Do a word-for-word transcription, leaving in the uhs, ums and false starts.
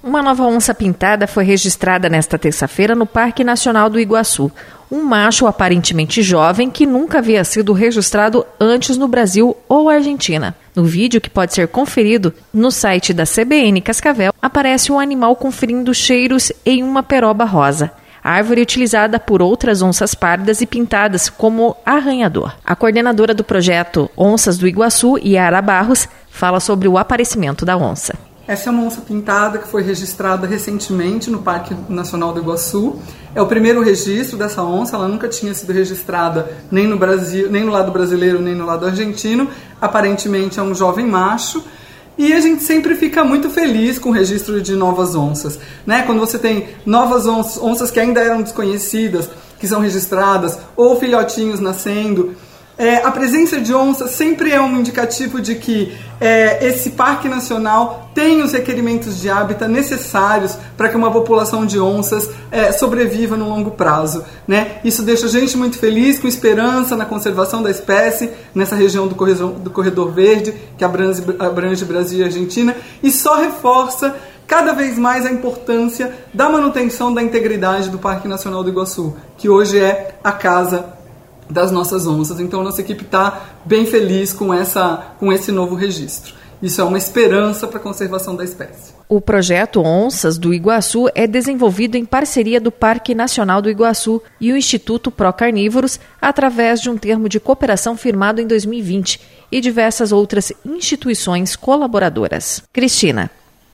Uma nova onça pintada foi registrada nesta terça-feira no Parque Nacional do Iguaçu. Um macho aparentemente jovem que nunca havia sido registrado antes no Brasil ou Argentina. No vídeo, que pode ser conferido no site da C B N Cascavel, aparece um animal conferindo cheiros em uma peroba rosa. A árvore é utilizada por outras onças pardas e pintadas como arranhador. A coordenadora do projeto Onças do Iguaçu, Yara Barros, fala sobre o aparecimento da onça. Essa é uma onça pintada que foi registrada recentemente no Parque Nacional do Iguaçu. É o primeiro registro dessa onça, ela nunca tinha sido registrada nem no Brasil, nem no lado brasileiro, nem no lado argentino. Aparentemente é um jovem macho. E a gente sempre fica muito feliz com o registro de novas onças, né? Quando você tem novas onças, onças que ainda eram desconhecidas, que são registradas, ou filhotinhos nascendo. É, a presença de onças sempre é um indicativo de que é, esse parque nacional tem os requerimentos de hábitat necessários para que uma população de onças é, sobreviva no longo prazo, né? Isso deixa a gente muito feliz, com esperança na conservação da espécie nessa região do corredor, do corredor verde, que abrange, abrange Brasil e Argentina, e só reforça cada vez mais a importância da manutenção da integridade do Parque Nacional do Iguaçu, que hoje é a casa das nossas onças. Então nossa equipe está bem feliz com, essa, com esse novo registro. Isso é uma esperança para a conservação da espécie. O projeto Onças do Iguaçu é desenvolvido em parceria do Parque Nacional do Iguaçu e o Instituto Procarnívoros, através de um termo de cooperação firmado em dois mil e vinte e diversas outras instituições colaboradoras. Cristina.